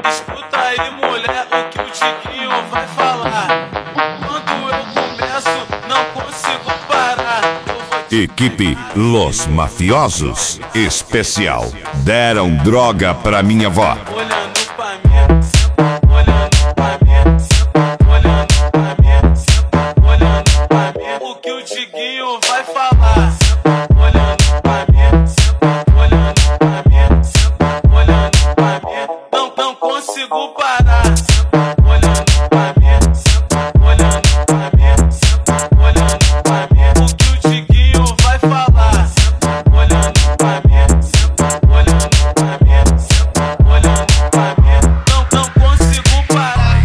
Escuta aí, mulher, o que o Tiquinho vai falar. Quando eu começo, não consigo parar. Equipe Los Mafiosos Especial. Deram droga pra minha avó. Olhando pra mim, senta, olhando pra mim, senta, olhando pra mim, senta, olhando pra mim. O que o Tiquinho vai falar. Senta, olhando pra mim, senta, olhando pra mim, senta, olhando pra mim. Não consigo parar. Senta, olhando pra mim, senta, olhando pra mim, senta, olhando pra mim. O que o Tiquinho vai falar. Senta, olhando pra mim, senta, olhando pra mim, senta, olhando pra mim. Não consigo parar.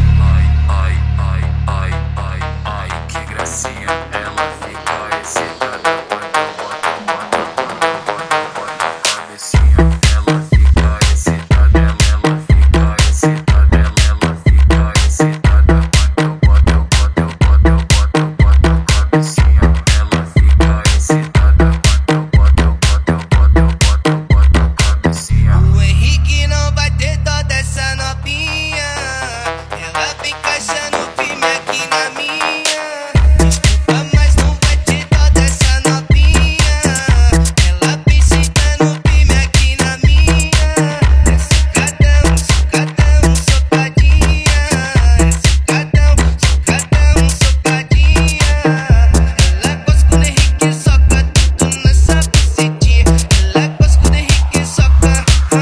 Ai, que gracinha. Ela fica excitada quando eu boto na cabecinha. Ela fica excitada, ela fica excitada, ela fica excitada quando eu boto na cabecinha. Ela fica excitada quando eu boto na cabecinha. O Henrique não vai ter dó dessa novinha. Ela vem encaixando firme aqui na minha. Desculpa, mas não vai ter dó dessa novinha. Ela vem sentando firme aqui na minha. É socadão, socadão, socadinha. É socadão, socadão, socadinha. Ela gosta quando o Henrique soca tudo nessa bucetinha. Ela gosta quando o Henrique soca.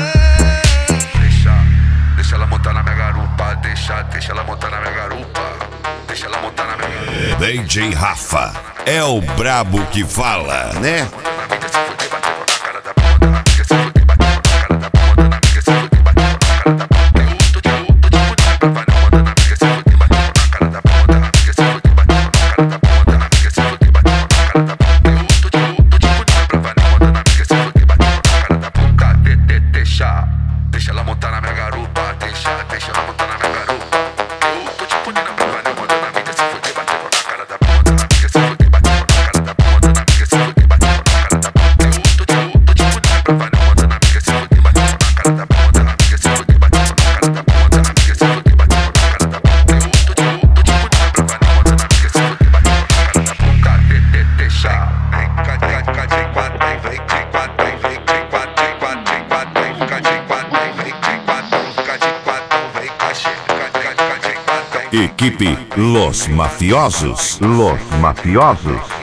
Deixa ela montar na minha garupa, deixa ela montar na minha garupa, deixa ela montar na minha garupa. DJ Rafa é o brabo que fala, né? Na mídia se fuder, bateu na cara da bunda, na mídia se fuder, bateu na cara da bunda, na mídia se fuder, bateu na cara da bunda. Eu tô de mulher pra vai na onda, na mídia se fuder, bateu na cara da bunda, na mídia se fuder, bateu na cara da bunda, na mídia se fuder, bateu na cara da bunda. Eu tô de mulher pra vai na onda, na mídia se fuder, bateu na cara da bunda. Deixa ela montar na minha garupa, deixa ela montar na minha garupa. Eu tô de punina pra vai na onda, na mídia se fuder, bateu na cara da bunda, na mídia se fuder, bateu na cara da bunda, na mídia se fuder, bateu na cara da bunda. Eu tô de punina pra vai na onda, na mídia se fuder, bateu na cara da bunda, na mídia se fuder, bateu na cara da bunda, na mídia se fuder, bateu na cara da bunda. Eu tô de punina pra vai na onda, na mídia se fuder, bateu na cara da bunda. Deixa, vem cá de quatro, vem de quatro, vem de quatro, de quatro, de quatro, vem cá de quatro, vem de quatro, fica de quatro, vem cá de quatro. Equipe Los Mafiosos. Los Mafiosos.